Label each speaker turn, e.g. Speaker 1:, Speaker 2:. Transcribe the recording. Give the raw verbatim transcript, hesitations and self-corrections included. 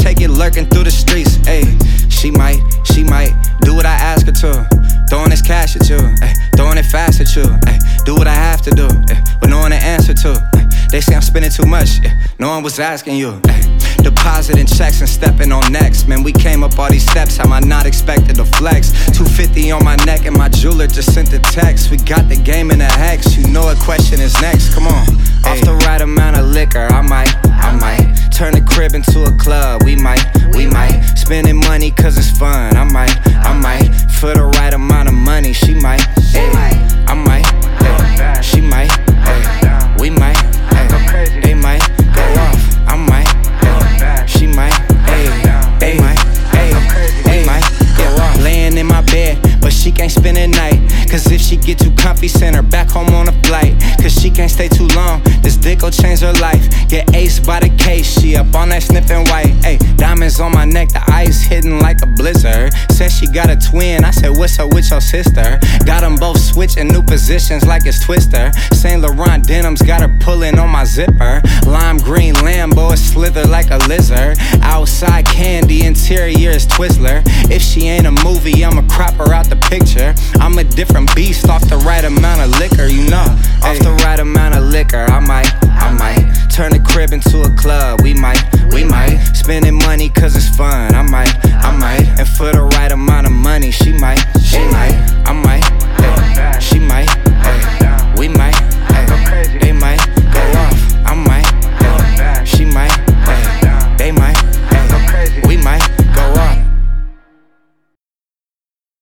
Speaker 1: take it lurking through the streets. Ayy, she might, she might do what I ask her to. Throwing this cash at you, ay, throwing it fast at you, ay, do what I have to do, ay, but knowing the answer to. Ay, they say I'm spending too much, ay, no one was asking you. Ay, depositing checks and stepping on next. Man, we came up all these steps, how am I not expected to flex? two fifty on my neck and my jeweler just sent the text. We got the game in a hex, you know what question is next, come on. Ay. Off the right amount of liquor, I might, I might turn the crib into a club, we might, we might spending money cause it's fun, I might, I might for the right amount of money, she might, ay, I might, ay, she might, ay, we might, ay, they might go off, I might, ay, she might, ay, they might, ay, they might go off. Laying in my bed, but she can't spend the night, cause if she get too comfy, send her back home on a flight, cause she can't stay too long, this dick will change her life. Get aced by the case, she up on that sniffing white, ayy, diamonds on my neck, the ice hitting like a blizzard. Said she got a twin, I said what's up with your sister? Got them both switching new positions like it's Twister. Saint Laurent denims got her pulling on my zipper. Lime green Lambo, it slither like a lizard. Outside candy, interior is Twizzler. If she ain't a movie, I'ma crop her out the picture. I'm a different beast off the right amount of liquor, you know. Off the right amount of liquor, I might, I might turn the crib into a club, we might, we might spending money cause it's fun,